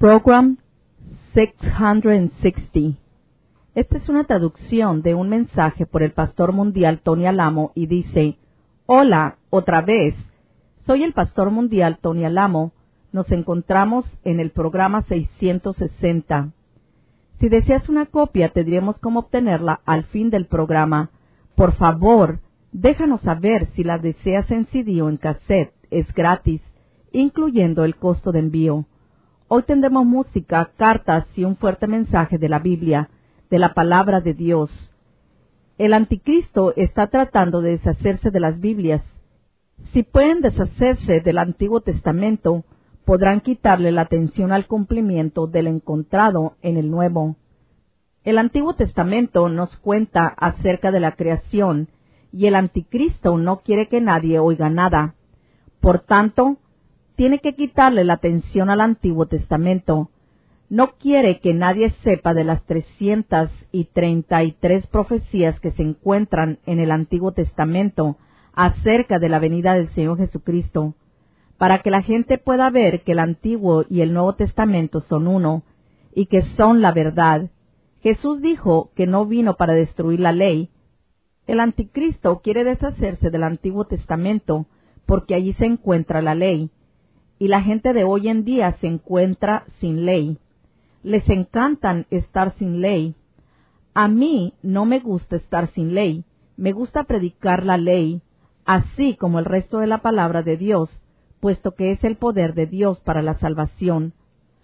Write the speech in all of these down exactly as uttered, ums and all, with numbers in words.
Program seiscientos sesenta. Esta es una traducción de un mensaje por el pastor mundial Tony Alamo y dice: Hola, otra vez. Soy el pastor mundial Tony Alamo. Nos encontramos en el programa seiscientos sesenta. Si deseas una copia, tendremos cómo obtenerla al fin del programa. Por favor, déjanos saber si la deseas en C D o en cassette. Es gratis, incluyendo el costo de envío. Hoy tendremos música, cartas y un fuerte mensaje de la Biblia, de la palabra de Dios. El anticristo está tratando de deshacerse de las Biblias. Si pueden deshacerse del Antiguo Testamento, podrán quitarle la atención al cumplimiento del encontrado en el Nuevo. El Antiguo Testamento nos cuenta acerca de la creación, y el anticristo no quiere que nadie oiga nada. Por tanto, tiene que quitarle la atención al Antiguo Testamento. No quiere que nadie sepa de las trescientas treinta y tres profecías que se encuentran en el Antiguo Testamento acerca de la venida del Señor Jesucristo, para que la gente pueda ver que el Antiguo y el Nuevo Testamento son uno, y que son la verdad. Jesús dijo que no vino para destruir la ley. El anticristo quiere deshacerse del Antiguo Testamento, porque allí se encuentra la ley, y la gente de hoy en día se encuentra sin ley. Les encantan estar sin ley. A mí no me gusta estar sin ley, me gusta predicar la ley, así como el resto de la palabra de Dios, puesto que es el poder de Dios para la salvación.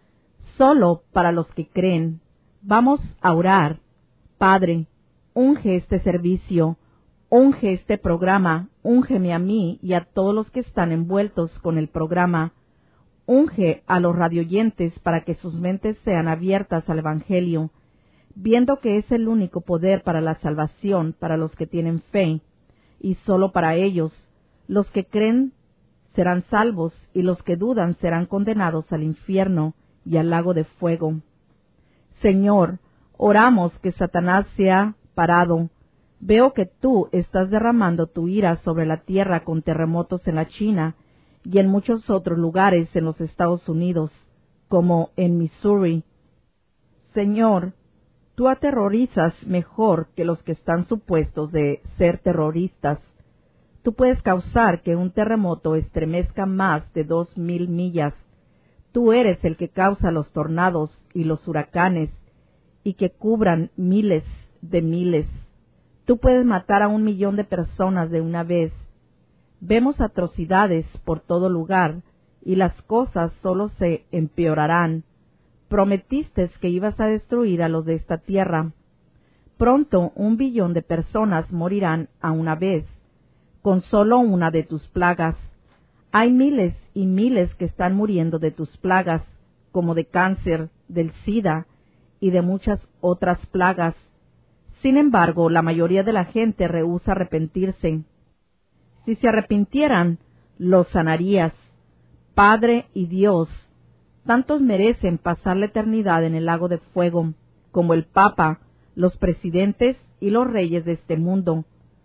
Solo para los que creen. Vamos a orar. Padre, unge este servicio, unge este programa, úngeme a mí y a todos los que están envueltos con el programa. Unge a los radioyentes para que sus mentes sean abiertas al Evangelio, viendo que es el único poder para la salvación para los que tienen fe, y solo para ellos. Los que creen serán salvos, y los que dudan serán condenados al infierno y al lago de fuego. Señor, oramos que Satanás sea parado. Veo que tú estás derramando tu ira sobre la tierra con terremotos en la China y en muchos otros lugares en los Estados Unidos, como en Missouri. Señor, tú aterrorizas mejor que los que están supuestos de ser terroristas. Tú puedes causar que un terremoto estremezca más de dos mil millas. Tú eres el que causa los tornados y los huracanes, y que cubran miles de miles. Tú puedes matar a un millón de personas de una vez. Vemos atrocidades por todo lugar, y las cosas solo se empeorarán. Prometiste que ibas a destruir a los de esta tierra. Pronto un billón de personas morirán a una vez, con solo una de tus plagas. Hay miles y miles que están muriendo de tus plagas, como de cáncer, del SIDA y de muchas otras plagas. Sin embargo, la mayoría de la gente rehúsa arrepentirse. Si se arrepintieran, los sanarías. Padre y Dios, tantos merecen pasar la eternidad en el lago de fuego, como el Papa, los presidentes y los reyes de este mundo.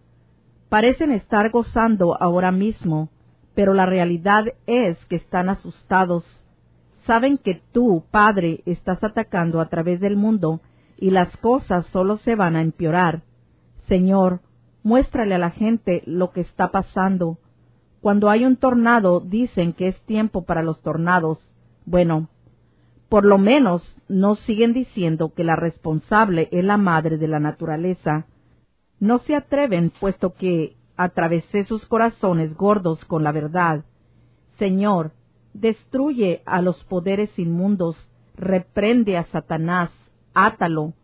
Parecen estar gozando ahora mismo, pero la realidad es que están asustados. Saben que tú, Padre, estás atacando a través del mundo y las cosas solo se van a empeorar. Señor, muéstrale a la gente lo que está pasando. Cuando hay un tornado, dicen que es tiempo para los tornados. Bueno, por lo menos no siguen diciendo que la responsable es la madre de la naturaleza. No se atreven, puesto que atravesé sus corazones gordos con la verdad. Señor, destruye a los poderes inmundos, reprende a Satanás, átalo.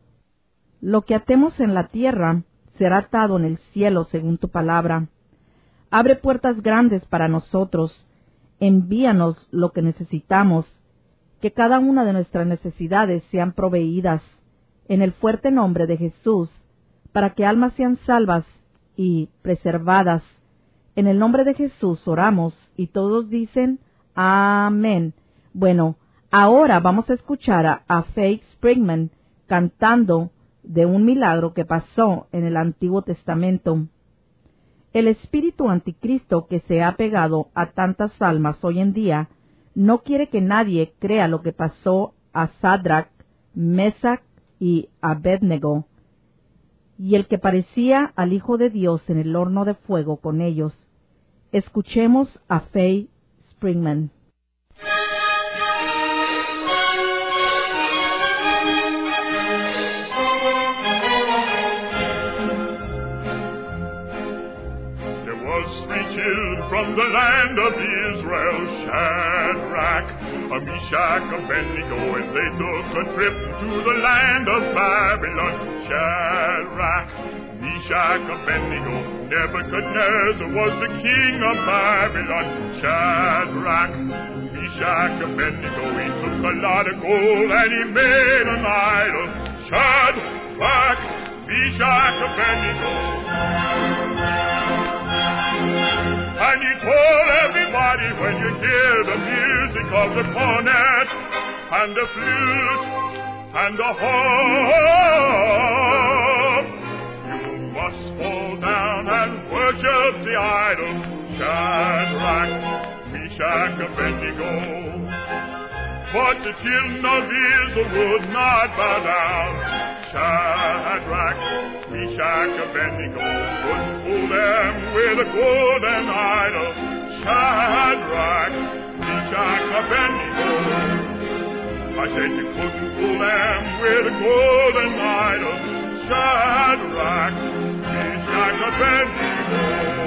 Lo que atemos en la tierra será atado en el cielo según tu palabra. Abre puertas grandes para nosotros, envíanos lo que necesitamos, que cada una de nuestras necesidades sean proveídas, en el fuerte nombre de Jesús, para que almas sean salvas y preservadas. En el nombre de Jesús oramos, y todos dicen amén. Bueno, ahora vamos a escuchar a, a Faith Springman cantando de un milagro que pasó en el Antiguo Testamento. El espíritu anticristo que se ha pegado a tantas almas hoy en día no quiere que nadie crea lo que pasó a Sadrach, Mesach y Abednego, y el que parecía al Hijo de Dios en el horno de fuego con ellos. Escuchemos a Faye Springman. From the land of Israel, Shadrach, Meshach, Abednego, and they took a trip to the land of Babylon. Shadrach, Meshach, Abednego, Nebuchadnezzar was the king of Babylon. Shadrach, Meshach, Abednego, he took a lot of gold and he made an idol. Shadrach, Meshach, Abednego. And he told everybody, when you hear the music of the cornet and the flute and the harp, you must fall down and worship the idol. Shadrach, Meshach, Abednego. But the children of Israel would not bow down. Shadrach, Meshach, Abednego couldn't fool them with a golden idol. Shadrach, Meshach, Abednego. I said you couldn't fool them with a golden idol. Shadrach, Meshach, Abednego.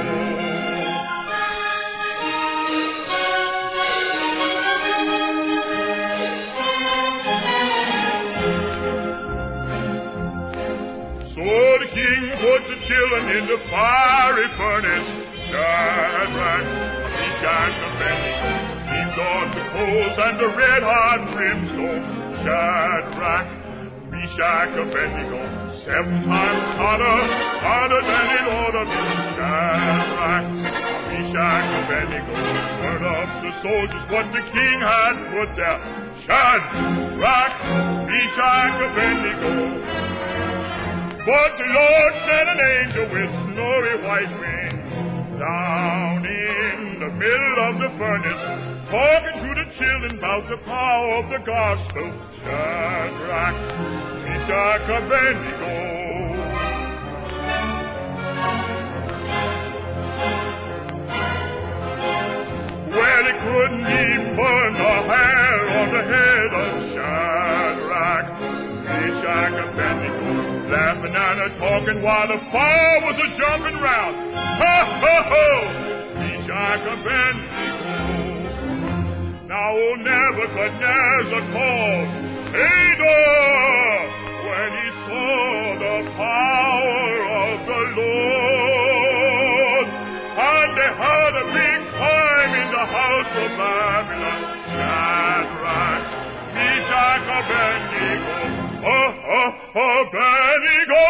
So the king put the children in the fiery furnace. Shadrach, Meshach, Abednego, heaped on the coals and the red-hot brimstone. Shadrach, Meshach, Abednego, seven times hotter, hotter than it ought to be. Shadrach, Meshach, Abednego, turn up the soldiers what the king had put there. Shadrach, Meshach, Abednego. But the Lord sent an angel with snowy white wings down in the middle of the furnace, talking to the children about the power of the gospel. Shadrach, Meshach, Abednego. Well, he couldn't even burn the hair on the head of Shadrach, Meshach, Abednego, laughing and a talking while the fire was a jumping round. Ho, ho, ho! Meshach, Abednego. Now old Nebuchadnezzar called Ador when he saw the power of the Lord. And they heard a big climb in the house of Babylon. Shadrach, Meshach, Abednego. Oh, oh, Abednego.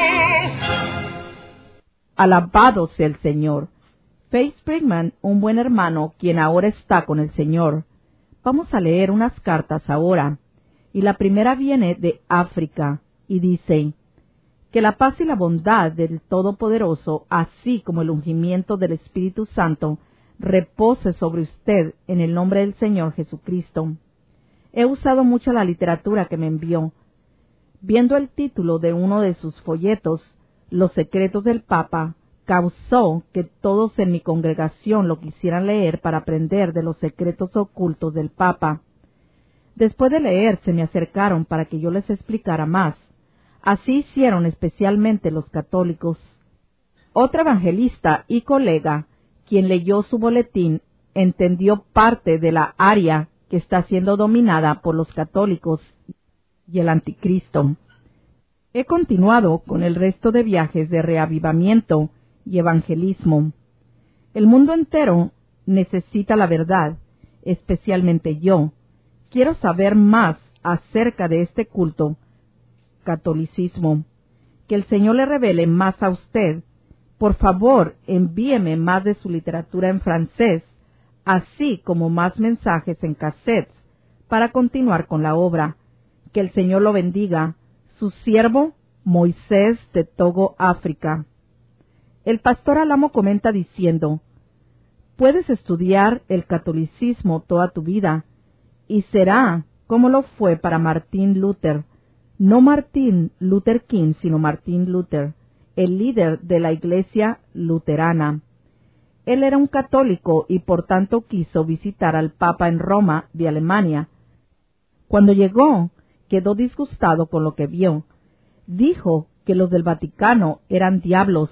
Alabado sea el Señor. Faye Springman, un buen hermano, quien ahora está con el Señor. Vamos a leer unas cartas ahora. Y la primera viene de África y dice: que la paz y la bondad del Todopoderoso, así como el ungimiento del Espíritu Santo, repose sobre usted en el nombre del Señor Jesucristo. He usado mucho la literatura que me envió. Viendo el título de uno de sus folletos, Los secretos del Papa, causó que todos en mi congregación lo quisieran leer para aprender de los secretos ocultos del Papa. Después de leer, se me acercaron para que yo les explicara más. Así hicieron especialmente los católicos. Otra evangelista y colega, quien leyó su boletín, entendió parte de la área que está siendo dominada por los católicos y el anticristo. He continuado con el resto de viajes de reavivamiento y evangelismo. El mundo entero necesita la verdad, especialmente yo. Quiero saber más acerca de este culto, catolicismo. Que el Señor le revele más a usted. Por favor, envíeme más de su literatura en francés, así como más mensajes en cassettes, para continuar con la obra. Que el Señor lo bendiga. Su siervo, Moisés de Togo, África. El pastor Alamo comenta diciendo: puedes estudiar el catolicismo toda tu vida, y será como lo fue para Martín Luther, no Martín Luther King, sino Martín Luther, el líder de la Iglesia luterana. Él era un católico y por tanto quiso visitar al Papa en Roma de Alemania. Cuando llegó, quedó disgustado con lo que vio. Dijo que los del Vaticano eran diablos,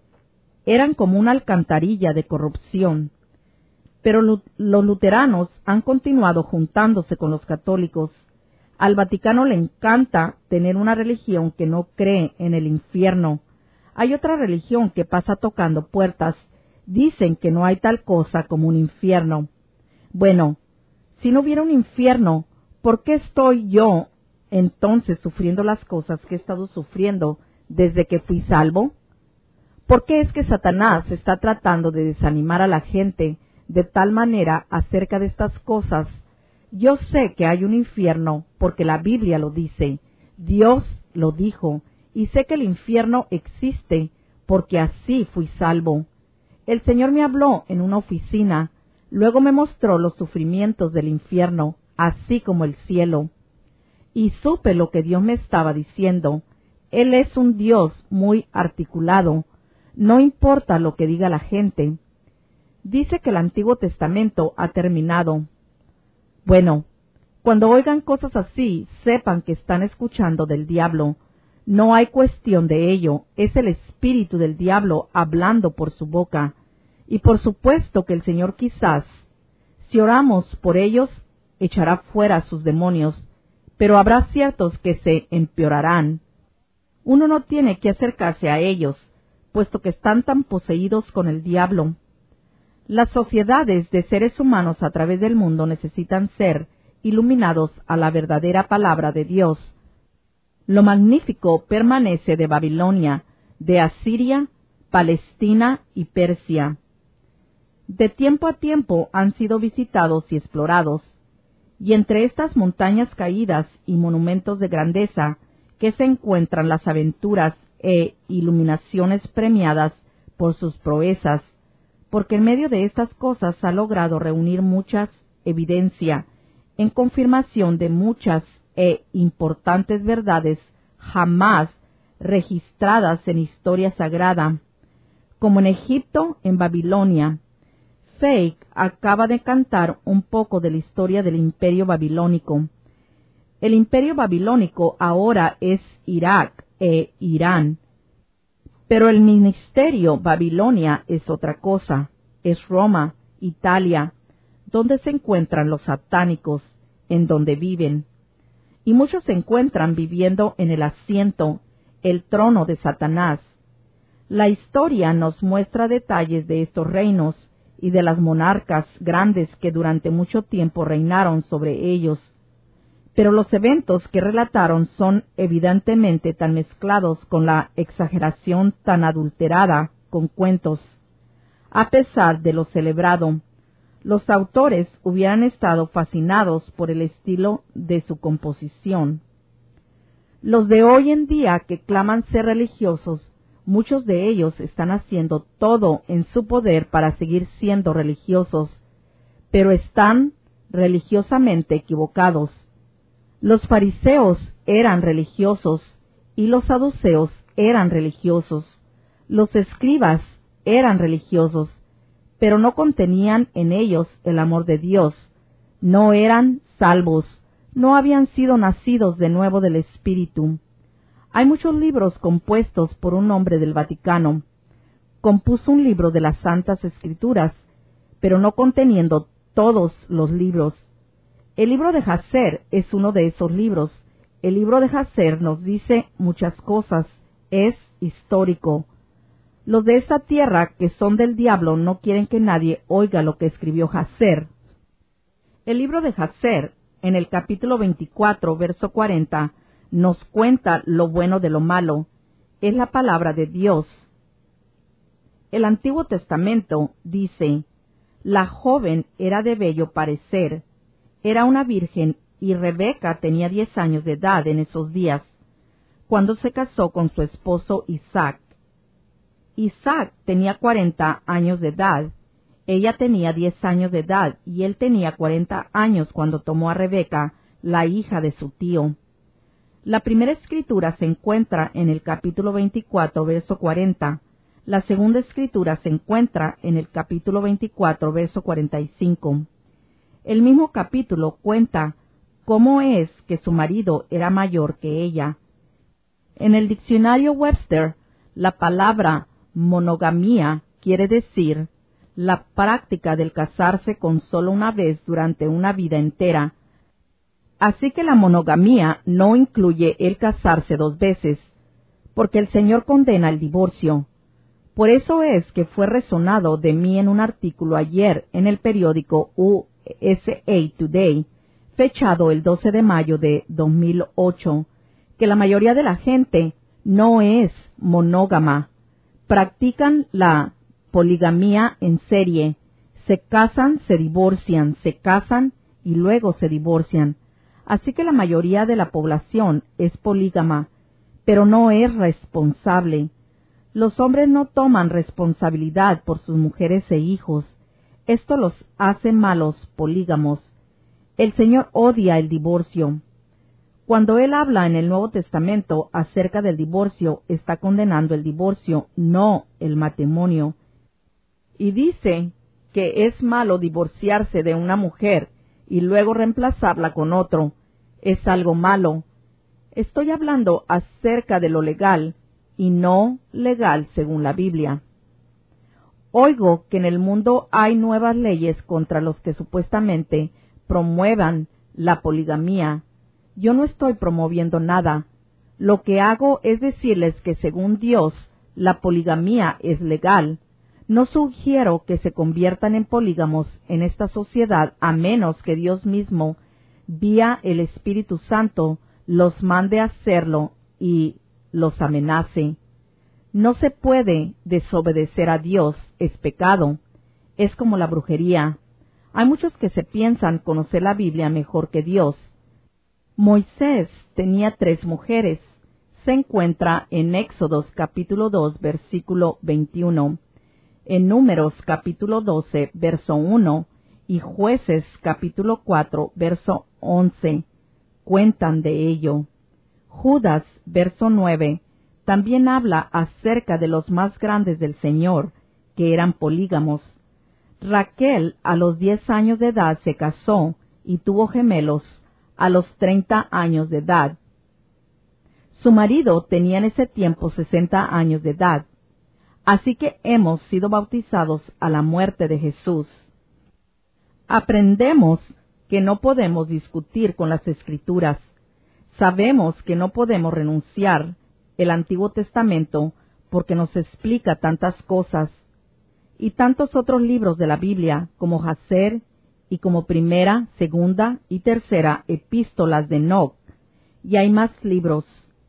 eran como una alcantarilla de corrupción. Pero los luteranos han continuado juntándose con los católicos. Al Vaticano le encanta tener una religión que no cree en el infierno. Hay otra religión que pasa tocando puertas. Dicen que no hay tal cosa como un infierno. Bueno, si no hubiera un infierno, ¿por qué estoy yo entonces sufriendo las cosas que he estado sufriendo desde que fui salvo? ¿Por qué es que Satanás está tratando de desanimar a la gente de tal manera acerca de estas cosas? Yo sé que hay un infierno porque la Biblia lo dice, Dios lo dijo, y sé que el infierno existe porque así fui salvo. El Señor me habló en una oficina, luego me mostró los sufrimientos del infierno, así como el cielo. Y supe lo que Dios me estaba diciendo. Él es un Dios muy articulado, no importa lo que diga la gente. Dice que el Antiguo Testamento ha terminado. Bueno, cuando oigan cosas así, sepan que están escuchando del diablo. No hay cuestión de ello, es el espíritu del diablo hablando por su boca. Y por supuesto que el Señor quizás, si oramos por ellos, echará fuera sus demonios, pero habrá ciertos que se empeorarán. Uno no tiene que acercarse a ellos, puesto que están tan poseídos con el diablo. Las sociedades de seres humanos a través del mundo necesitan ser iluminados a la verdadera palabra de Dios. Lo magnífico permanece de Babilonia, de Asiria, Palestina y Persia. De tiempo a tiempo han sido visitados y explorados, y entre estas montañas caídas y monumentos de grandeza que se encuentran las aventuras e iluminaciones premiadas por sus proezas, porque en medio de estas cosas ha logrado reunir muchas evidencia en confirmación de muchas e importantes verdades jamás registradas en historia sagrada, como en Egipto, en Babilonia. Fake acaba de cantar un poco de la historia del imperio babilónico. El imperio babilónico ahora es Irak e Irán, pero el ministerio Babilonia es otra cosa, es Roma, Italia, donde se encuentran los satánicos, en donde viven. Y muchos se encuentran viviendo en el asiento, el trono de Satanás. La historia nos muestra detalles de estos reinos y de las monarcas grandes que durante mucho tiempo reinaron sobre ellos. Pero los eventos que relataron son evidentemente tan mezclados con la exageración tan adulterada con cuentos. A pesar de lo celebrado, los autores hubieran estado fascinados por el estilo de su composición. Los de hoy en día que claman ser religiosos, muchos de ellos están haciendo todo en su poder para seguir siendo religiosos, pero están religiosamente equivocados. Los fariseos eran religiosos y los saduceos eran religiosos. Los escribas eran religiosos, pero no contenían en ellos el amor de Dios. No eran salvos, no habían sido nacidos de nuevo del Espíritu. Hay muchos libros compuestos por un hombre del Vaticano. Compuso un libro de las Santas Escrituras, pero no conteniendo todos los libros. El libro de Jasser es uno de esos libros. El libro de Jasser nos dice muchas cosas, es histórico. Los de esta tierra que son del diablo no quieren que nadie oiga lo que escribió Jasser. El libro de Jasser, en el capítulo veinticuatro, verso cuarenta, nos cuenta lo bueno de lo malo. Es la palabra de Dios. El Antiguo Testamento dice, la joven era de bello parecer, era una virgen y Rebeca tenía diez años de edad en esos días, cuando se casó con su esposo Isaac. Isaac tenía cuarenta años de edad, ella tenía diez años de edad y él tenía cuarenta años cuando tomó a Rebeca, la hija de su tío. La primera escritura se encuentra en el capítulo veinticuatro, verso cuarenta. La segunda escritura se encuentra en el capítulo veinticuatro, verso cuarenta y cinco. El mismo capítulo cuenta cómo es que su marido era mayor que ella. En el diccionario Webster, la palabra monogamía quiere decir la práctica del casarse con solo una vez durante una vida entera. Así que la monogamía no incluye el casarse dos veces, porque el Señor condena el divorcio. Por eso es que fue resonado de mí en un artículo ayer en el periódico U S A Today, fechado el doce de mayo de dos mil ocho, que la mayoría de la gente no es monógama. Practican la poligamía en serie. Se casan, se divorcian, se casan y luego se divorcian. Así que la mayoría de la población es polígama, pero no es responsable. Los hombres no toman responsabilidad por sus mujeres e hijos. Esto los hace malos polígamos. El Señor odia el divorcio. Cuando Él habla en el Nuevo Testamento acerca del divorcio, está condenando el divorcio, no el matrimonio. Y dice que es malo divorciarse de una mujer y luego reemplazarla con otro. Es algo malo. Estoy hablando acerca de lo legal y no legal según la Biblia. Oigo que en el mundo hay nuevas leyes contra los que supuestamente promuevan la poligamía. Yo no estoy promoviendo nada. Lo que hago es decirles que según Dios, la poligamía es legal. No sugiero que se conviertan en polígamos en esta sociedad a menos que Dios mismo, vía el Espíritu Santo, los mande a hacerlo y los amenace. No se puede desobedecer a Dios, es pecado. Es como la brujería. Hay muchos que se piensan conocer la Biblia mejor que Dios. Moisés tenía tres mujeres. Se encuentra en Éxodos capítulo dos, versículo veintiuno, en Números capítulo doce, verso uno, y Jueces capítulo cuatro, verso once, cuentan de ello. Judas, verso nueve, también habla acerca de los más grandes del Señor, que eran polígamos. Raquel a los diez años de edad se casó y tuvo gemelos a los treinta años de edad. Su marido tenía en ese tiempo sesenta años de edad. Así que hemos sido bautizados a la muerte de Jesús. Aprendemos que no podemos discutir con las Escrituras. Sabemos que no podemos renunciar el Antiguo Testamento porque nos explica tantas cosas, y tantos otros libros de la Biblia como Jacer y como Primera, Segunda y Tercera Epístolas de Enoc, y hay más libros.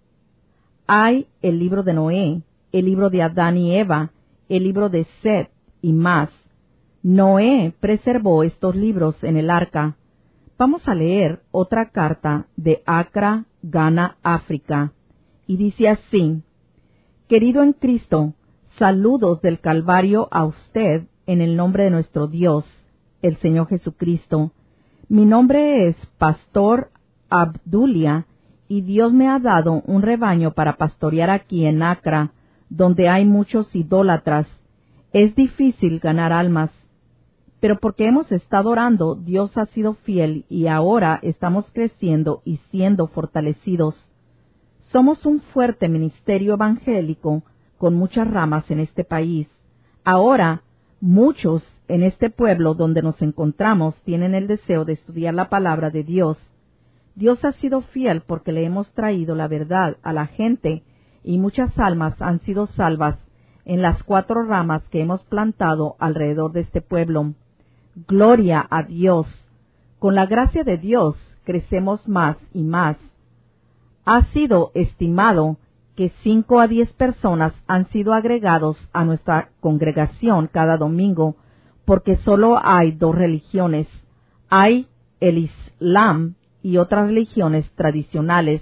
Hay el libro de Noé, el libro de Adán y Eva, el libro de Set y más. Noé preservó estos libros en el arca. Vamos a leer otra carta de Accra, Ghana, África, y dice así: Querido en Cristo, saludos del Calvario a usted en el nombre de nuestro Dios, el Señor Jesucristo. Mi nombre es Pastor Abdulia y Dios me ha dado un rebaño para pastorear aquí en Accra, donde hay muchos idólatras. Es difícil ganar almas, pero porque hemos estado orando, Dios ha sido fiel y ahora estamos creciendo y siendo fortalecidos. Somos un fuerte ministerio evangélico con muchas ramas en este país. Ahora, muchos en este pueblo donde nos encontramos tienen el deseo de estudiar la palabra de Dios. Dios ha sido fiel porque le hemos traído la verdad a la gente y muchas almas han sido salvas en las cuatro ramas que hemos plantado alrededor de este pueblo. Gloria a Dios. Con la gracia de Dios crecemos más y más. Ha sido estimado que cinco a diez personas han sido agregados a nuestra congregación cada domingo, porque solo hay dos religiones. Hay el Islam y otras religiones tradicionales.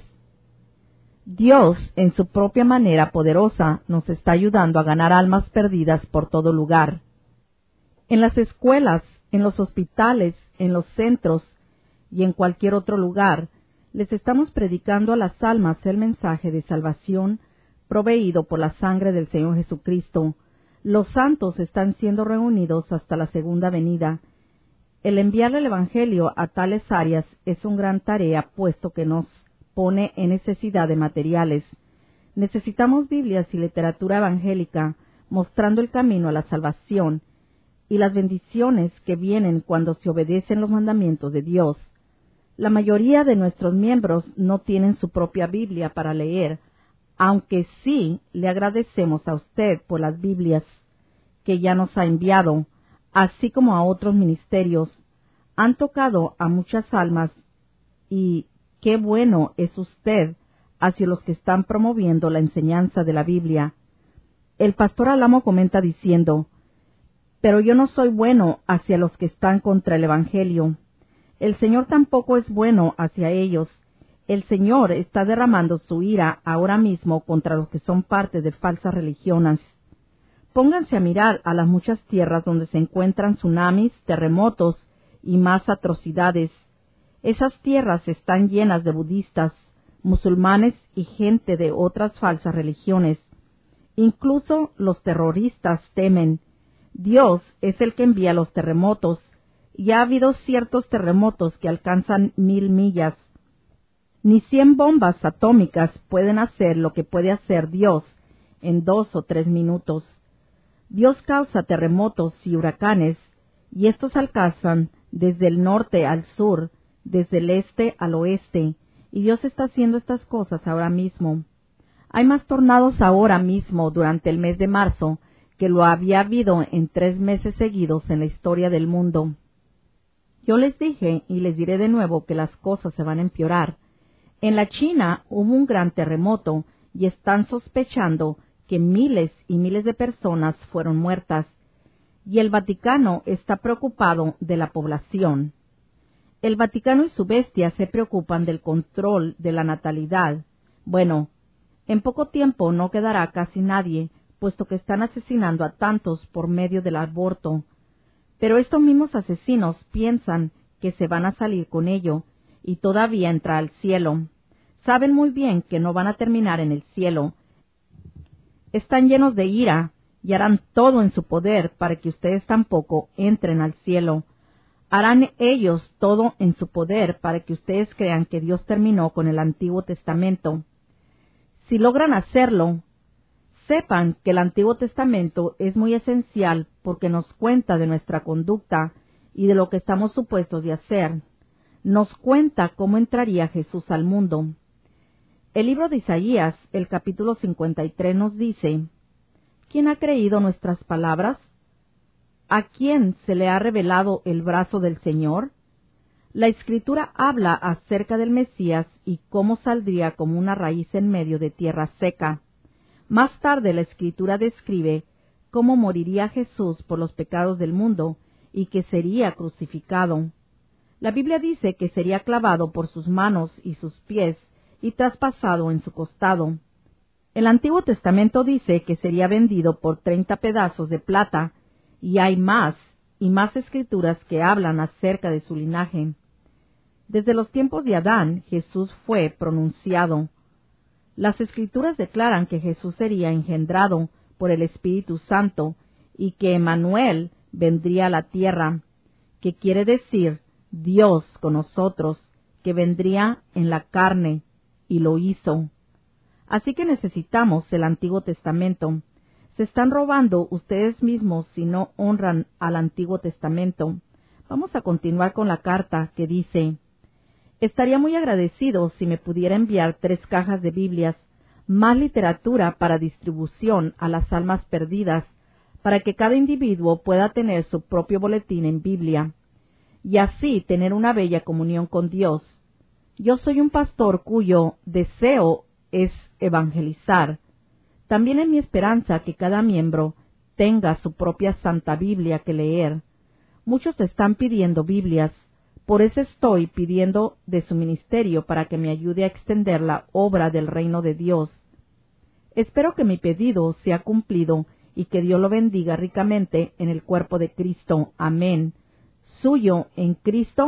Dios, en su propia manera poderosa, nos está ayudando a ganar almas perdidas por todo lugar. En las escuelas, en los hospitales, en los centros, y en cualquier otro lugar, les estamos predicando a las almas el mensaje de salvación proveído por la sangre del Señor Jesucristo. Los santos están siendo reunidos hasta la segunda venida. El enviar el Evangelio a tales áreas es una gran tarea, puesto que nos pone en necesidad de materiales. Necesitamos Biblias y literatura evangélica, mostrando el camino a la salvación y las bendiciones que vienen cuando se obedecen los mandamientos de Dios. La mayoría de nuestros miembros no tienen su propia Biblia para leer, aunque sí le agradecemos a usted por las Biblias que ya nos ha enviado, así como a otros ministerios. Han tocado a muchas almas y qué bueno es usted hacia los que están promoviendo la enseñanza de la Biblia. El pastor Alamo comenta diciendo, pero yo no soy bueno hacia los que están contra el Evangelio. El Señor tampoco es bueno hacia ellos. El Señor está derramando su ira ahora mismo contra los que son parte de falsas religiones. Pónganse a mirar a las muchas tierras donde se encuentran tsunamis, terremotos y más atrocidades. Esas tierras están llenas de budistas, musulmanes y gente de otras falsas religiones. Incluso los terroristas temen. Dios es el que envía los terremotos, y ha habido ciertos terremotos que alcanzan mil millas. Ni cien bombas atómicas pueden hacer lo que puede hacer Dios en dos o tres minutos. Dios causa terremotos y huracanes, y estos alcanzan desde el norte al sur, desde el este al oeste, y Dios está haciendo estas cosas ahora mismo. Hay más tornados ahora mismo durante el mes de marzo que lo había habido en tres meses seguidos en la historia del mundo. Yo les dije y les diré de nuevo que las cosas se van a empeorar. En la China hubo un gran terremoto y están sospechando que miles y miles de personas fueron muertas, y el Vaticano está preocupado de la población. El Vaticano y su bestia se preocupan del control de la natalidad. Bueno, en poco tiempo no quedará casi nadie, puesto que están asesinando a tantos por medio del aborto. Pero estos mismos asesinos piensan que se van a salir con ello, y todavía entrar al cielo. Saben muy bien que no van a terminar en el cielo. Están llenos de ira y harán todo en su poder para que ustedes tampoco entren al cielo. Harán ellos todo en su poder para que ustedes crean que Dios terminó con el Antiguo Testamento. Si logran hacerlo, sepan que el Antiguo Testamento es muy esencial porque nos cuenta de nuestra conducta y de lo que estamos supuestos de hacer. Nos cuenta cómo entraría Jesús al mundo. El libro de Isaías, el capítulo cincuenta y tres, nos dice, ¿quién ha creído nuestras palabras? ¿A quién se le ha revelado el brazo del Señor? La Escritura habla acerca del Mesías y cómo saldría como una raíz en medio de tierra seca. Más tarde la Escritura describe cómo moriría Jesús por los pecados del mundo y que sería crucificado. La Biblia dice que sería clavado por sus manos y sus pies y traspasado en su costado. El Antiguo Testamento dice que sería vendido por treinta pedazos de plata, y hay más y más escrituras que hablan acerca de su linaje. Desde los tiempos de Adán, Jesús fue pronunciado. Las escrituras declaran que Jesús sería engendrado por el Espíritu Santo y que Emmanuel vendría a la tierra, que quiere decir Dios con nosotros, que vendría en la carne, y lo hizo. Así que necesitamos el Antiguo Testamento. Se están robando ustedes mismos si no honran al Antiguo Testamento. Vamos a continuar con la carta que dice, estaría muy agradecido si me pudiera enviar tres cajas de Biblias, más literatura para distribución a las almas perdidas, para que cada individuo pueda tener su propio boletín en Biblia, y así tener una bella comunión con Dios. Yo soy un pastor cuyo deseo es evangelizar. También es mi esperanza que cada miembro tenga su propia Santa Biblia que leer. Muchos están pidiendo Biblias, por eso estoy pidiendo de su ministerio para que me ayude a extender la obra del reino de Dios. Espero que mi pedido sea cumplido y que Dios lo bendiga ricamente en el cuerpo de Cristo. Amén. Suyo en Cristo,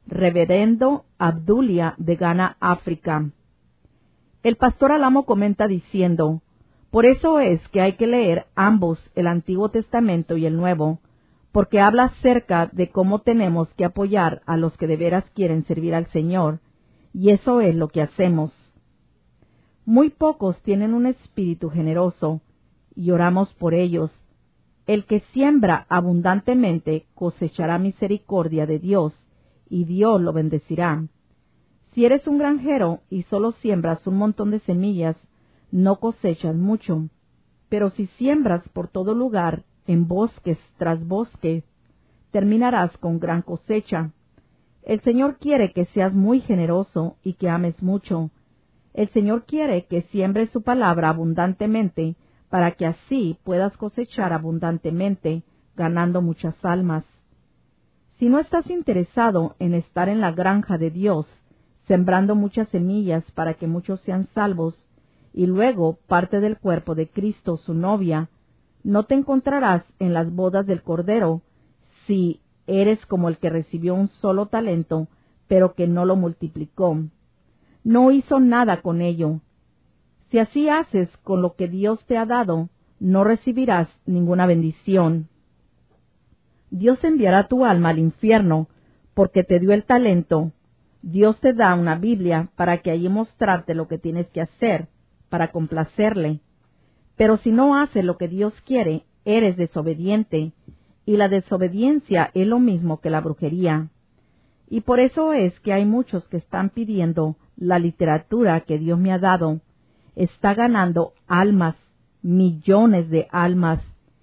Reverendo Abdulia de Ghana, África. El pastor Alamo comenta diciendo: por eso es que hay que leer ambos, el Antiguo Testamento y el Nuevo, porque habla acerca de cómo tenemos que apoyar a los que de veras quieren servir al Señor, y eso es lo que hacemos. Muy pocos tienen un espíritu generoso, y oramos por ellos. El que siembra abundantemente cosechará misericordia de Dios, y Dios lo bendecirá. Si eres un granjero y solo siembras un montón de semillas, no cosechas mucho. Pero si siembras por todo lugar, en bosques tras bosques, terminarás con gran cosecha. El Señor quiere que seas muy generoso y que ames mucho. El Señor quiere que siembres su palabra abundantemente, para que así puedas cosechar abundantemente, ganando muchas almas. Si no estás interesado en estar en la granja de Dios, sembrando muchas semillas para que muchos sean salvos, y luego parte del cuerpo de Cristo, su novia, no te encontrarás en las bodas del Cordero, si eres como el que recibió un solo talento, pero que no lo multiplicó. No hizo nada con ello. Si así haces con lo que Dios te ha dado, no recibirás ninguna bendición. Dios enviará tu alma al infierno, porque te dio el talento. Dios te da una Biblia para que allí mostrarte lo que tienes que hacer, para complacerle. Pero si no haces lo que Dios quiere, eres desobediente, y la desobediencia es lo mismo que la brujería. Y por eso es que hay muchos que están pidiendo la literatura que Dios me ha dado. Está ganando almas, millones de almas.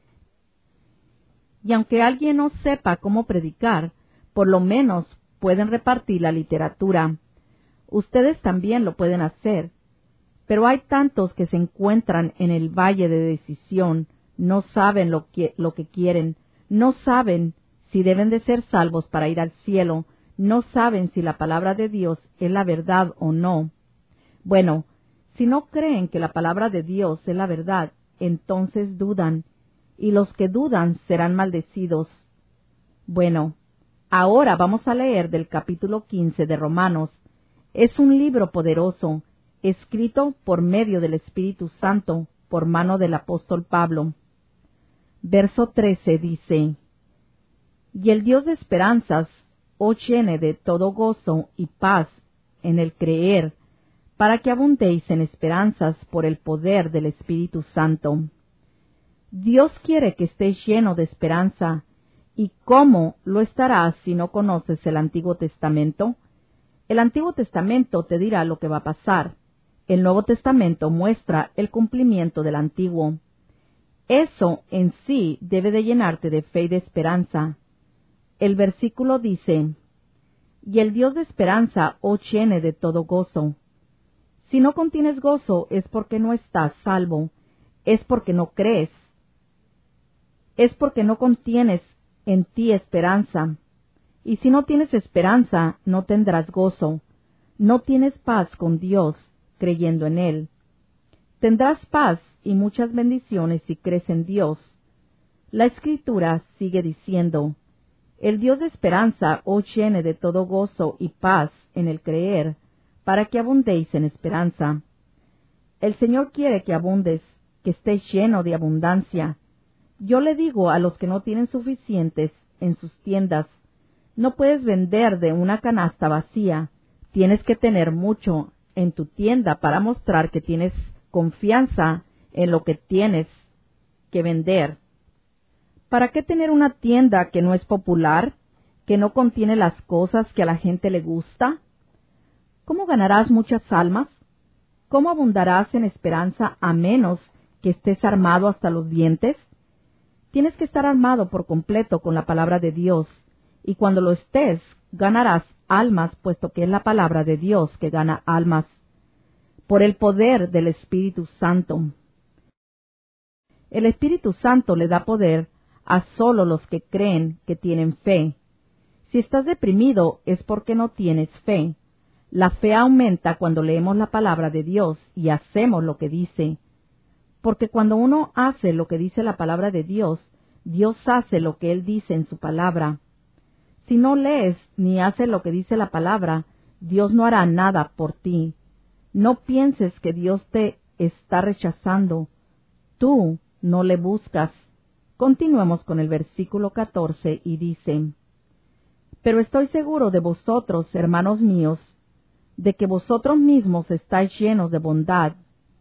Y aunque alguien no sepa cómo predicar, por lo menos pueden repartir la literatura. Ustedes también lo pueden hacer. Pero hay tantos que se encuentran en el valle de decisión, no saben lo que, lo que quieren, no saben si deben de ser salvos para ir al cielo, no saben si la palabra de Dios es la verdad o no. Bueno, si no creen que la palabra de Dios es la verdad, entonces dudan, y los que dudan serán maldecidos. Bueno, ahora vamos a leer del capítulo quince de Romanos. Es un libro poderoso, escrito por medio del Espíritu Santo, por mano del apóstol Pablo. Verso trece dice: Y el Dios de esperanzas os llene de todo gozo y paz en el creer, para que abundéis en esperanzas por el poder del Espíritu Santo. Dios quiere que estés lleno de esperanza. ¿Y cómo lo estarás si no conoces el Antiguo Testamento? El Antiguo Testamento te dirá lo que va a pasar. El Nuevo Testamento muestra el cumplimiento del Antiguo. Eso en sí debe de llenarte de fe y de esperanza. El versículo dice: Y el Dios de esperanza os llene de todo gozo. Si no contienes gozo es porque no estás salvo, es porque no crees, es porque no contienes en ti esperanza. Y si no tienes esperanza, no tendrás gozo, no tienes paz con Dios, creyendo en Él. Tendrás paz y muchas bendiciones si crees en Dios. La Escritura sigue diciendo: El Dios de esperanza os llene de todo gozo y paz en el creer, para que abundéis en esperanza. El Señor quiere que abundes, que estés lleno de abundancia. Yo le digo a los que no tienen suficientes en sus tiendas: no puedes vender de una canasta vacía, tienes que tener mucho en tu tienda para mostrar que tienes confianza en lo que tienes que vender. ¿Para qué tener una tienda que no es popular, que no contiene las cosas que a la gente le gusta? ¿Cómo ganarás muchas almas? ¿Cómo abundarás en esperanza a menos que estés armado hasta los dientes? Tienes que estar armado por completo con la palabra de Dios, y cuando lo estés, ganarás almas, puesto que es la palabra de Dios que gana almas, por el poder del Espíritu Santo. El Espíritu Santo le da poder a solo los que creen que tienen fe. Si estás deprimido es porque no tienes fe. La fe aumenta cuando leemos la palabra de Dios y hacemos lo que dice. Porque cuando uno hace lo que dice la palabra de Dios, Dios hace lo que Él dice en su palabra. Si no lees ni haces lo que dice la palabra, Dios no hará nada por ti. No pienses que Dios te está rechazando. Tú no le buscas. Continuemos con el versículo catorce y dice: Pero estoy seguro de vosotros, hermanos míos, de que vosotros mismos estáis llenos de bondad.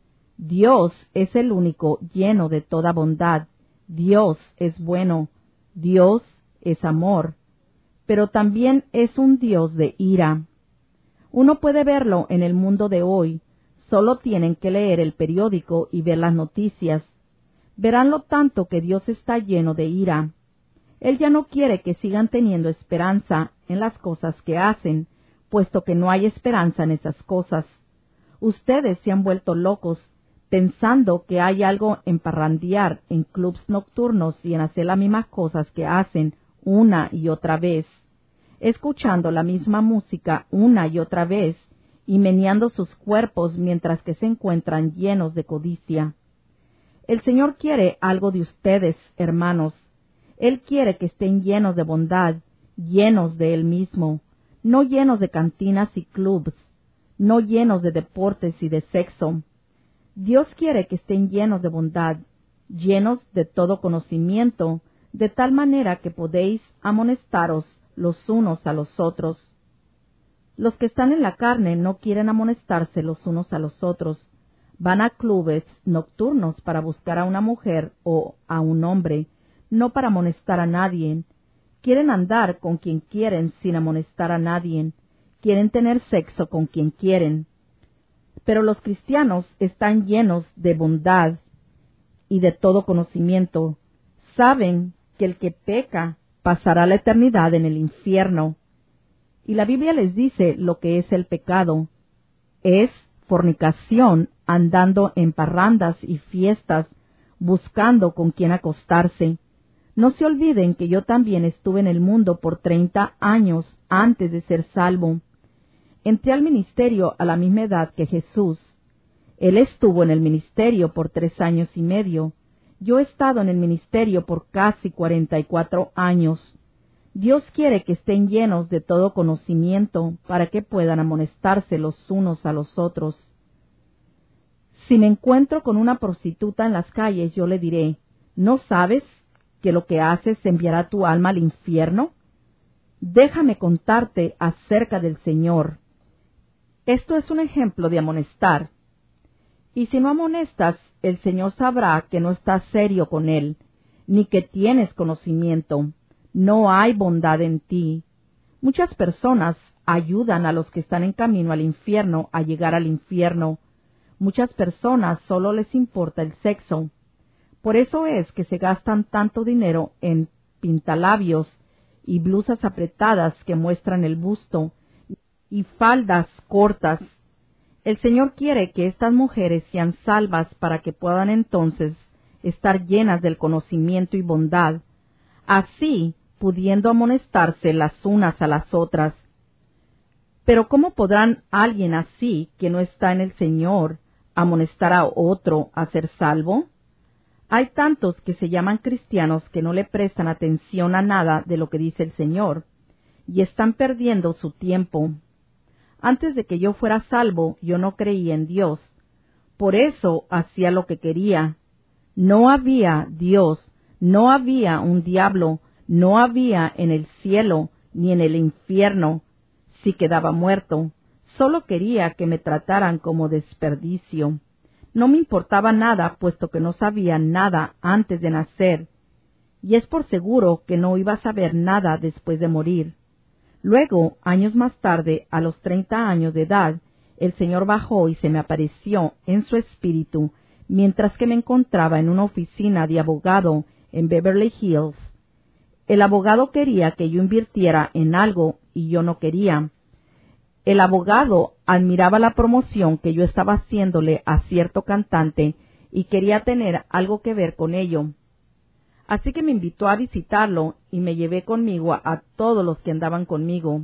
Dios es el único lleno de toda bondad. Dios es bueno. Dios es amor. Pero también es un Dios de ira. Uno puede verlo en el mundo de hoy. Solo tienen que leer el periódico y ver las noticias. Verán lo tanto que Dios está lleno de ira. Él ya no quiere que sigan teniendo esperanza en las cosas que hacen, puesto que no hay esperanza en esas cosas. Ustedes se han vuelto locos, pensando que hay algo en parrandear en clubs nocturnos y en hacer las mismas cosas que hacen una y otra vez, escuchando la misma música una y otra vez y meneando sus cuerpos mientras que se encuentran llenos de codicia. El Señor quiere algo de ustedes, hermanos. Él quiere que estén llenos de bondad, llenos de Él mismo, no llenos de cantinas y clubs, no llenos de deportes y de sexo. Dios quiere que estén llenos de bondad, llenos de todo conocimiento, de tal manera que podéis amonestaros los unos a los otros. Los que están en la carne no quieren amonestarse los unos a los otros. Van a clubes nocturnos para buscar a una mujer o a un hombre, no para amonestar a nadie. Quieren andar con quien quieren sin amonestar a nadie. Quieren tener sexo con quien quieren. Pero los cristianos están llenos de bondad y de todo conocimiento. Saben que el que peca pasará la eternidad en el infierno. Y la Biblia les dice lo que es el pecado. Es fornicación, andando en parrandas y fiestas, buscando con quien acostarse. No se olviden que yo también estuve en el mundo por treinta años antes de ser salvo. Entré al ministerio a la misma edad que Jesús. Él estuvo en el ministerio por tres años y medio. Yo he estado en el ministerio por casi cuarenta y cuatro años. Dios quiere que estén llenos de todo conocimiento para que puedan amonestarse los unos a los otros. Si me encuentro con una prostituta en las calles, yo le diré: ¿no sabes que lo que haces enviará tu alma al infierno? Déjame contarte acerca del Señor. Esto es un ejemplo de amonestar. Y si no amonestas, el Señor sabrá que no estás serio con Él, ni que tienes conocimiento. No hay bondad en ti. Muchas personas ayudan a los que están en camino al infierno a llegar al infierno. Muchas personas solo les importa el sexo. Por eso es que se gastan tanto dinero en pintalabios y blusas apretadas que muestran el busto y faldas cortas. El Señor quiere que estas mujeres sean salvas para que puedan entonces estar llenas del conocimiento y bondad, así pudiendo amonestarse las unas a las otras. Pero ¿cómo podrán alguien así, que no está en el Señor, amonestar a otro a ser salvo? Hay tantos que se llaman cristianos que no le prestan atención a nada de lo que dice el Señor, y están perdiendo su tiempo. Antes de que yo fuera salvo, yo no creía en Dios. Por eso hacía lo que quería. No había Dios, no había un diablo, no había en el cielo ni en el infierno. Si quedaba muerto, solo quería que me trataran como desperdicio. No me importaba nada, puesto que no sabía nada antes de nacer, y es por seguro que no iba a saber nada después de morir. Luego, años más tarde, a los treinta años de edad, el Señor bajó y se me apareció en su espíritu, mientras que me encontraba en una oficina de abogado en Beverly Hills. El abogado quería que yo invirtiera en algo y yo no quería. El abogado admiraba la promoción que yo estaba haciéndole a cierto cantante y quería tener algo que ver con ello. Así que me invitó a visitarlo y me llevé conmigo a, a todos los que andaban conmigo.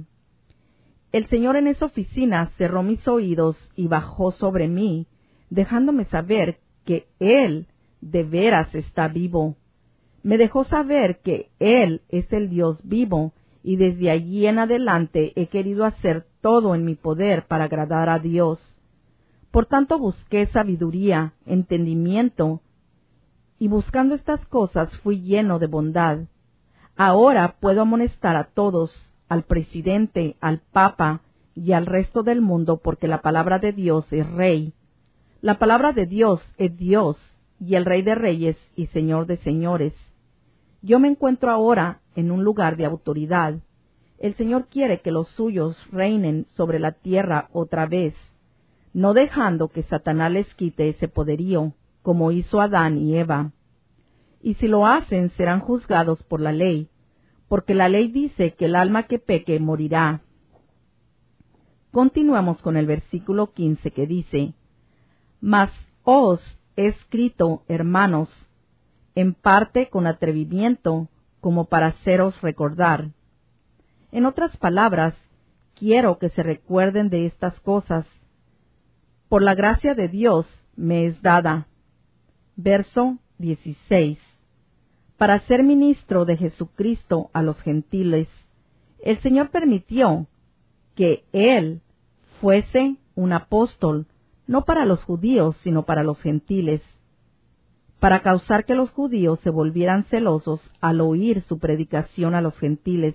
El Señor en esa oficina cerró mis oídos y bajó sobre mí, dejándome saber que Él de veras está vivo. Me dejó saber que Él es el Dios vivo y desde allí en adelante he querido hacer todo en mi poder para agradar a Dios. Por tanto busqué sabiduría, entendimiento, y buscando estas cosas fui lleno de bondad. Ahora puedo amonestar a todos, al presidente, al papa y al resto del mundo, porque la palabra de Dios es rey. La palabra de Dios es Dios, y el Rey de Reyes y Señor de Señores. Yo me encuentro ahora en un lugar de autoridad. El Señor quiere que los suyos reinen sobre la tierra otra vez, no dejando que Satanás les quite ese poderío, como hizo Adán y Eva. Y si lo hacen, serán juzgados por la ley, porque la ley dice que el alma que peque morirá. Continuamos con el versículo quince que dice: Mas os he escrito, hermanos, en parte con atrevimiento, como para haceros recordar. En otras palabras, quiero que se recuerden de estas cosas. Por la gracia de Dios me es dada. Verso dieciséis. Para ser ministro de Jesucristo a los gentiles, el Señor permitió que Él fuese un apóstol, no para los judíos, sino para los gentiles, para causar que los judíos se volvieran celosos al oír su predicación a los gentiles.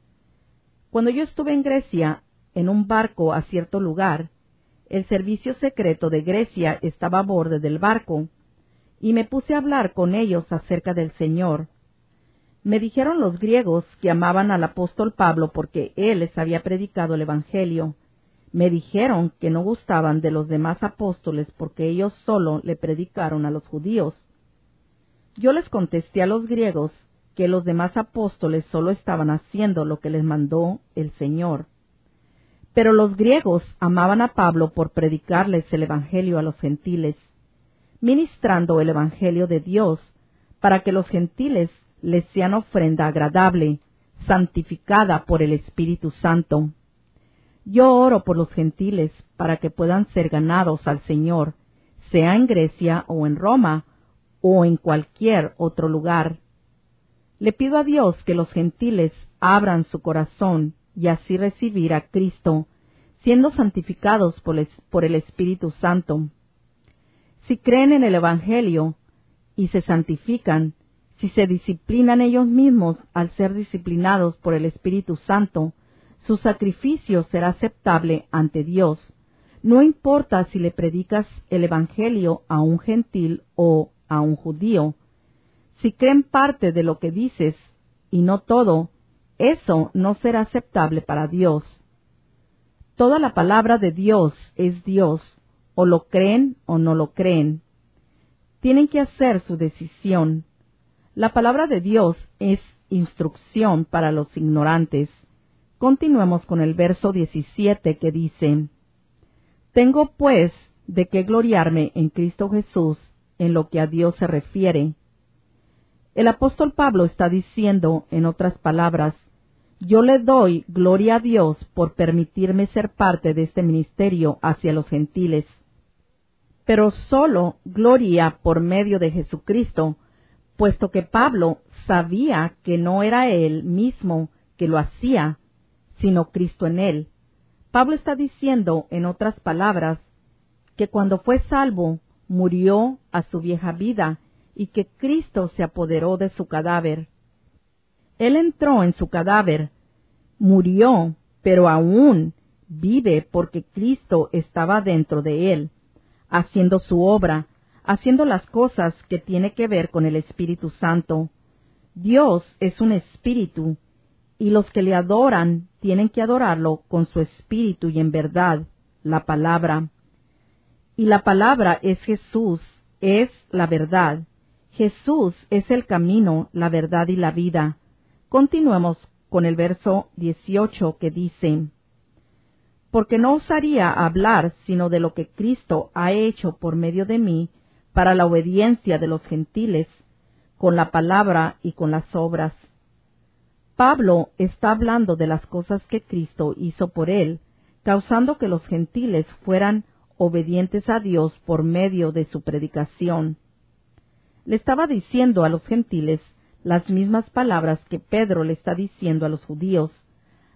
Cuando yo estuve en Grecia, en un barco a cierto lugar, el servicio secreto de Grecia estaba a borde del barco, y me puse a hablar con ellos acerca del Señor. Me dijeron los griegos que amaban al apóstol Pablo porque él les había predicado el Evangelio. Me dijeron que no gustaban de los demás apóstoles porque ellos solo le predicaron a los judíos. Yo les contesté a los griegos que los demás apóstoles solo estaban haciendo lo que les mandó el Señor. Pero los griegos amaban a Pablo por predicarles el Evangelio a los gentiles, ministrando el Evangelio de Dios, para que los gentiles les sean ofrenda agradable, santificada por el Espíritu Santo. Yo oro por los gentiles para que puedan ser ganados al Señor, sea en Grecia o en Roma o en cualquier otro lugar. Le pido a Dios que los gentiles abran su corazón y así recibir a Cristo, siendo santificados por el, por el Espíritu Santo. Si creen en el Evangelio y se santifican, si se disciplinan ellos mismos al ser disciplinados por el Espíritu Santo, su sacrificio será aceptable ante Dios. No importa si le predicas el Evangelio a un gentil o a un judío. Si creen parte de lo que dices y no todo, eso no será aceptable para Dios. Toda la palabra de Dios es Dios, o lo creen o no lo creen. Tienen que hacer su decisión. La palabra de Dios es instrucción para los ignorantes. Continuemos con el verso diecisiete que dice: Tengo pues de qué gloriarme en Cristo Jesús en lo que a Dios se refiere. El apóstol Pablo está diciendo, en otras palabras, yo le doy gloria a Dios por permitirme ser parte de este ministerio hacia los gentiles. Pero solo gloria por medio de Jesucristo, puesto que Pablo sabía que no era él mismo que lo hacía, sino Cristo en él. Pablo está diciendo, en otras palabras, que cuando fue salvo, murió a su vieja vida y que Cristo se apoderó de su cadáver. Él entró en su cadáver, murió, pero aún vive porque Cristo estaba dentro de él, haciendo su obra, haciendo las cosas que tiene que ver con el Espíritu Santo. Dios es un espíritu, y los que le adoran tienen que adorarlo con su espíritu y en verdad, la palabra. Y la palabra es Jesús, es la verdad. Jesús es el camino, la verdad y la vida. Continuemos con el verso dieciocho que dice: Porque no osaría hablar sino de lo que Cristo ha hecho por medio de mí para la obediencia de los gentiles, con la palabra y con las obras. Pablo está hablando de las cosas que Cristo hizo por él, causando que los gentiles fueran obedientes a Dios por medio de su predicación. Le estaba diciendo a los gentiles las mismas palabras que Pedro le está diciendo a los judíos,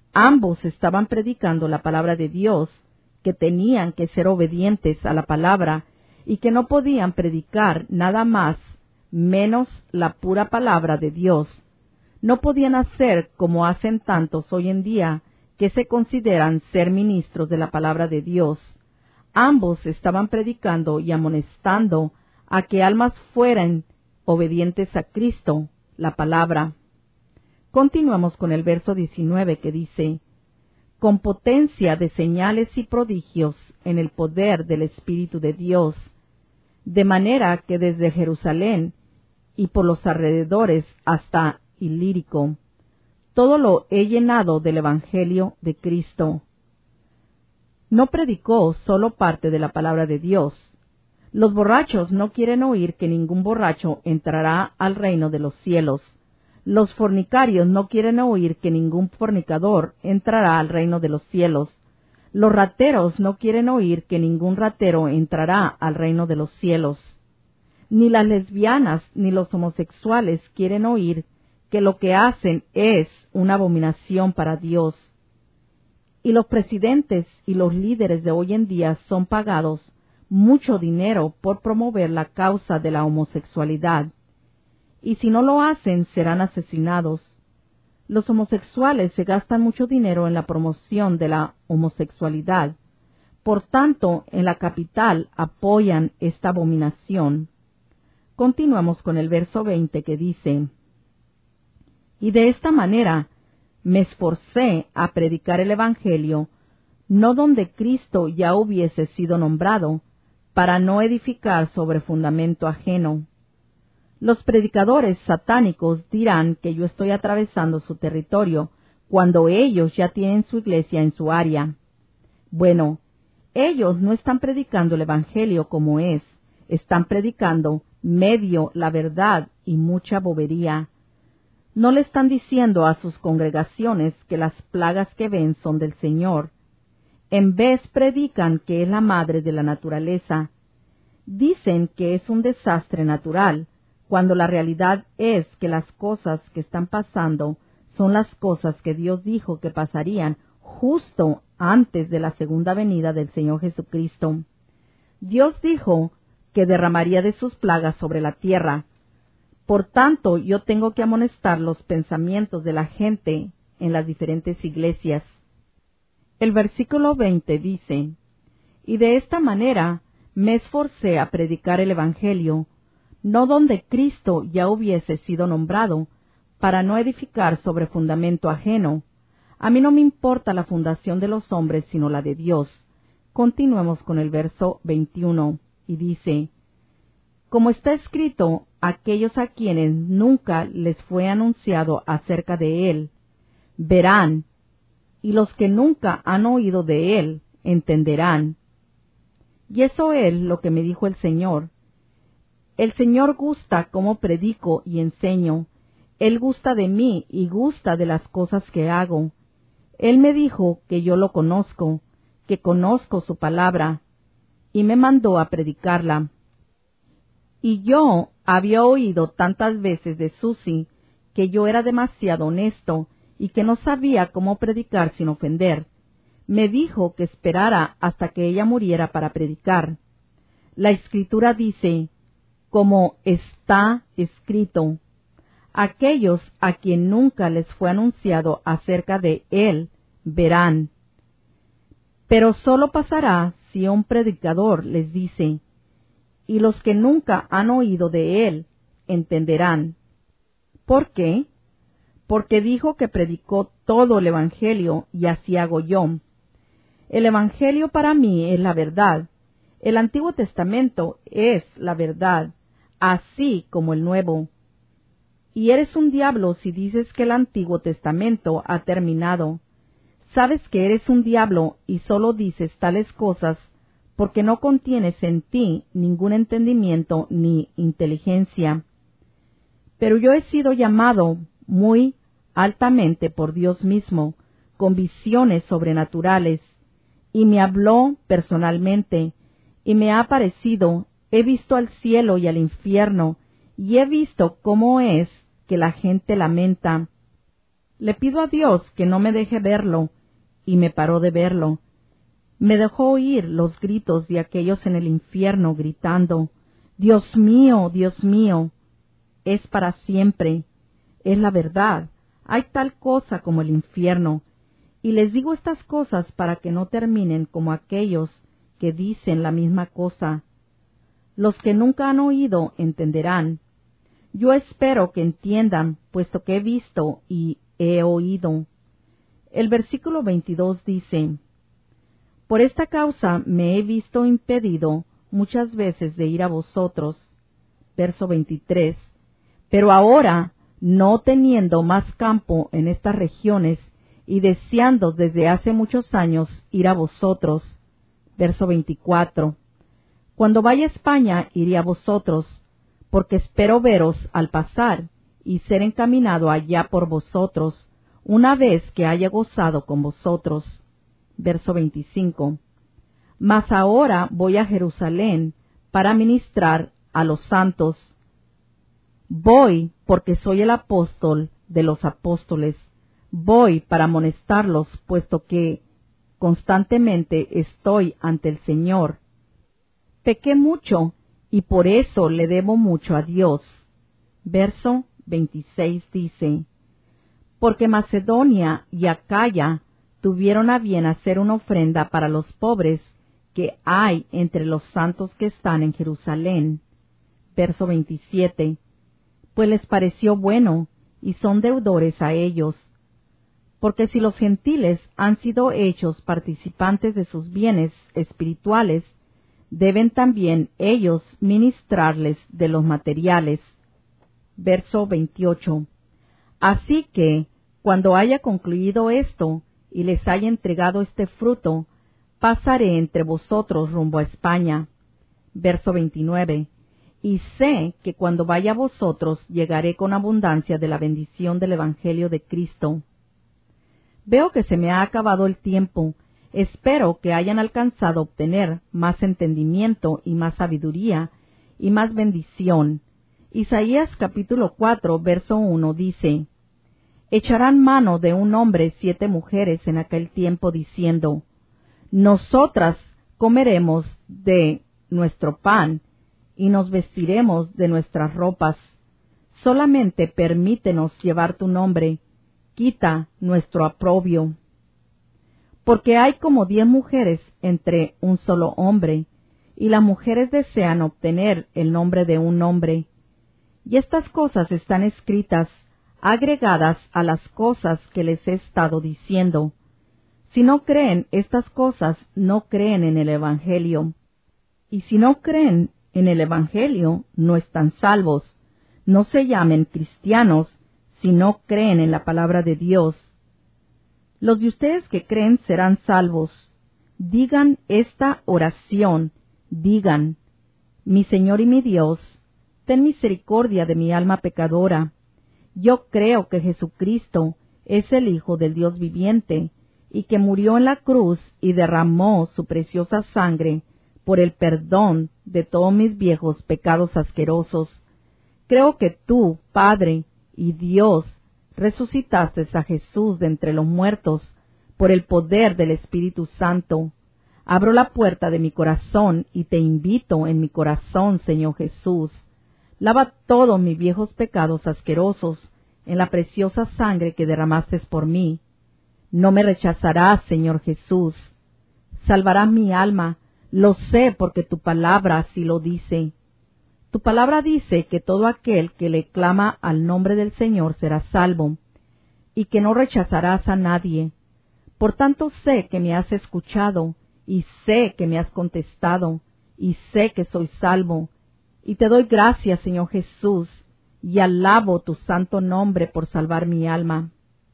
Ambos estaban predicando la palabra de Dios, que tenían que ser obedientes a la palabra y que no podían predicar nada más menos la pura palabra de Dios. No podían hacer como hacen tantos hoy en día que se consideran ser ministros de la palabra de Dios. Ambos estaban predicando y amonestando a que almas fueran obedientes a Cristo, la palabra. Continuamos con el verso diecinueve que dice: con potencia de señales y prodigios en el poder del Espíritu de Dios, de manera que desde Jerusalén y por los alrededores hasta Ilírico, todo lo he llenado del Evangelio de Cristo. No predicó solo parte de la palabra de Dios. Los borrachos no quieren oír que ningún borracho entrará al reino de los cielos. Los fornicarios no quieren oír que ningún fornicador entrará al reino de los cielos. Los rateros no quieren oír que ningún ratero entrará al reino de los cielos. Ni las lesbianas ni los homosexuales quieren oír que lo que hacen es una abominación para Dios. Y los presidentes y los líderes de hoy en día son pagados mucho dinero por promover la causa de la homosexualidad. Y si no lo hacen, serán asesinados. Los homosexuales se gastan mucho dinero en la promoción de la homosexualidad. Por tanto, en la capital apoyan esta abominación. Continuamos con el verso veinte que dice: y de esta manera me esforcé a predicar el Evangelio, no donde Cristo ya hubiese sido nombrado, para no edificar sobre fundamento ajeno. Los predicadores satánicos dirán que yo estoy atravesando su territorio, cuando ellos ya tienen su iglesia en su área. Bueno, ellos no están predicando el Evangelio como es, están predicando medio la verdad y mucha bobería. No le están diciendo a sus congregaciones que las plagas que ven son del Señor. En vez predican que es la madre de la naturaleza. Dicen que es un desastre natural, cuando la realidad es que las cosas que están pasando son las cosas que Dios dijo que pasarían justo antes de la segunda venida del Señor Jesucristo. Dios dijo que derramaría de sus plagas sobre la tierra. Por tanto, yo tengo que amonestar los pensamientos de la gente en las diferentes iglesias. El versículo veinte dice: y de esta manera me esforcé a predicar el Evangelio, no donde Cristo ya hubiese sido nombrado, para no edificar sobre fundamento ajeno. A mí no me importa la fundación de los hombres, sino la de Dios. Continuemos con el verso veintiuno, y dice: como está escrito, aquellos a quienes nunca les fue anunciado acerca de él, verán, y los que nunca han oído de él, entenderán. Y eso es lo que me dijo el Señor. El Señor gusta cómo predico y enseño. Él gusta de mí y gusta de las cosas que hago. Él me dijo que yo lo conozco, que conozco su palabra, y me mandó a predicarla. Y yo había oído tantas veces de Susi que yo era demasiado honesto y que no sabía cómo predicar sin ofender. Me dijo que esperara hasta que ella muriera para predicar. La Escritura dice, como está escrito, aquellos a quien nunca les fue anunciado acerca de él verán. Pero solo pasará si un predicador les dice, y los que nunca han oído de él entenderán. ¿Por qué? Porque dijo que predicó todo el Evangelio, y así hago yo. El Evangelio para mí es la verdad. El Antiguo Testamento es la verdad, así como el Nuevo. Y eres un diablo si dices que el Antiguo Testamento ha terminado. Sabes que eres un diablo y solo dices tales cosas porque no contienes en ti ningún entendimiento ni inteligencia. Pero yo he sido llamado muy altamente por Dios mismo, con visiones sobrenaturales, y me habló personalmente, y me ha aparecido, he visto al cielo y al infierno, y he visto cómo es que la gente lamenta. Le pido a Dios que no me deje verlo, y me paró de verlo. Me dejó oír los gritos de aquellos en el infierno gritando, Dios mío, Dios mío, es para siempre, es la verdad, hay tal cosa como el infierno, y les digo estas cosas para que no terminen como aquellos que dicen la misma cosa. Los que nunca han oído entenderán. Yo espero que entiendan, puesto que he visto y he oído. El versículo veintidós dice, Por esta causa me he visto impedido muchas veces de ir a vosotros. Verso veintitrés. Pero ahora, no teniendo más campo en estas regiones, y deseando desde hace muchos años ir a vosotros. Verso veinticuatro. Cuando vaya a España iré a vosotros, porque espero veros al pasar, y ser encaminado allá por vosotros, una vez que haya gozado con vosotros. Verso veinticinco. Mas ahora voy a Jerusalén para ministrar a los santos. Voy porque soy el apóstol de los apóstoles. Voy para amonestarlos, puesto que constantemente estoy ante el Señor. Pequé mucho, y por eso le debo mucho a Dios. Verso veintiséis dice, Porque Macedonia y Acaya tuvieron a bien hacer una ofrenda para los pobres que hay entre los santos que están en Jerusalén. Verso veintisiete, Pues les pareció bueno, y son deudores a ellos. Porque si los gentiles han sido hechos participantes de sus bienes espirituales, deben también ellos ministrarles de los materiales. Verso veintiocho. Así que, cuando haya concluido esto, y les haya entregado este fruto, pasaré entre vosotros rumbo a España. Verso veintinueve. Y sé que cuando vaya a vosotros llegaré con abundancia de la bendición del Evangelio de Cristo. Veo que se me ha acabado el tiempo. Espero que hayan alcanzado a obtener más entendimiento y más sabiduría y más bendición. Isaías capítulo cuatro, verso uno dice, Echarán mano de un hombre siete mujeres en aquel tiempo diciendo, Nosotras comeremos de nuestro pan y nos vestiremos de nuestras ropas. Solamente permítenos llevar tu nombre, quita nuestro oprobio. Porque hay como diez mujeres entre un solo hombre, y las mujeres desean obtener el nombre de un hombre. Y estas cosas están escritas, agregadas a las cosas que les he estado diciendo. Si no creen estas cosas, no creen en el Evangelio. Y si no creen en el Evangelio, no están salvos. No se llamen cristianos si no creen en la palabra de Dios. Los de ustedes que creen serán salvos. Digan esta oración, digan, Mi Señor y mi Dios, ten misericordia de mi alma pecadora. Yo creo que Jesucristo es el Hijo del Dios viviente, y que murió en la cruz y derramó su preciosa sangre por el perdón de todos mis viejos pecados asquerosos. Creo que tú, Padre y Dios, resucitaste a Jesús de entre los muertos por el poder del Espíritu Santo. Abro la puerta de mi corazón y te invito en mi corazón, Señor Jesús. Lava todos mis viejos pecados asquerosos en la preciosa sangre que derramaste por mí. No me rechazarás, Señor Jesús. Salvarás mi alma, lo sé porque tu palabra así lo dice. Tu palabra dice que todo aquel que le clama al nombre del Señor será salvo, y que no rechazarás a nadie. Por tanto sé que me has escuchado, y sé que me has contestado, y sé que soy salvo. Y te doy gracias, Señor Jesús, y alabo tu santo nombre por salvar mi alma.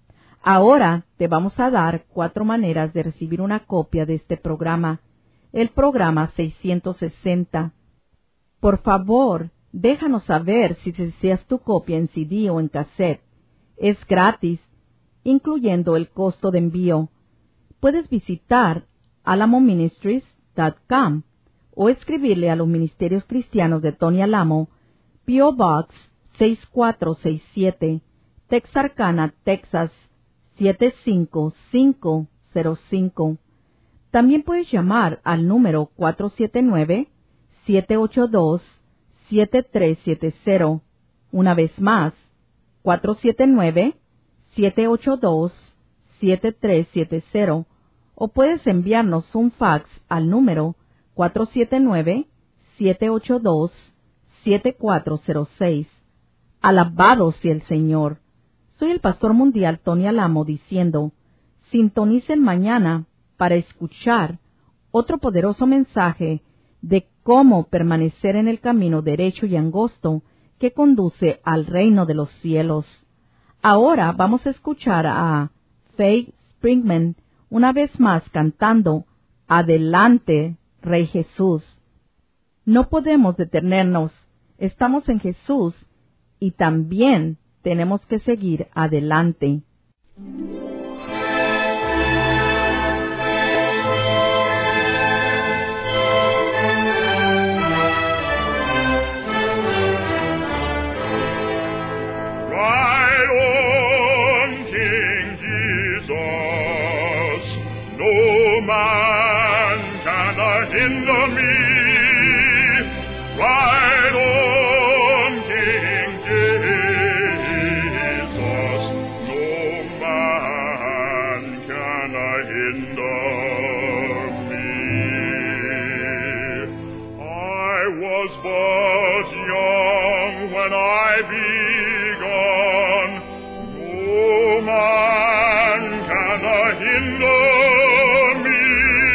Ahora te vamos a dar cuatro maneras de recibir una copia de este programa, el programa seiscientos sesenta. Por favor, déjanos saber si deseas tu copia en C D o en cassette. Es gratis, incluyendo el costo de envío. Puedes visitar alamo ministries punto com o escribirle a los Ministerios Cristianos de Tony Alamo, P O Box sesenta y cuatro sesenta y siete, Texarkana, Texas siete cinco cinco cero cinco. También puedes llamar al número cuatro siete nueve, siete ocho dos, siete tres siete cero. Una vez más, cuatro siete nueve, siete ocho dos, siete tres siete cero. O puedes enviarnos un fax al número cuatro siete nueve, siete ocho dos, siete cuatro cero seis. Alabado sea el Señor. Soy el pastor mundial Tony Alamo diciendo, sintonicen mañana para escuchar otro poderoso mensaje de cómo permanecer en el camino derecho y angosto que conduce al reino de los cielos. Ahora vamos a escuchar a Faith Springman una vez más cantando Adelante, Rey Jesús. No podemos detenernos, estamos en Jesús y también tenemos que seguir adelante. Ride on, King Jesus, no man can hinder me. Ride on, King Jesus, no man can hinder me. I was but young when I began, no man can hinder me.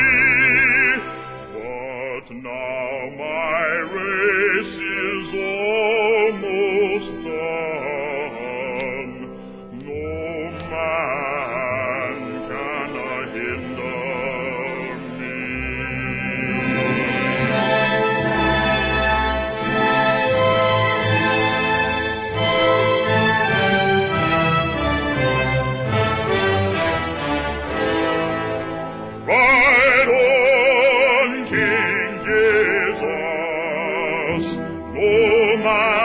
But now my race is almost done, no man can hinder me. Ride on, King Jesus, no man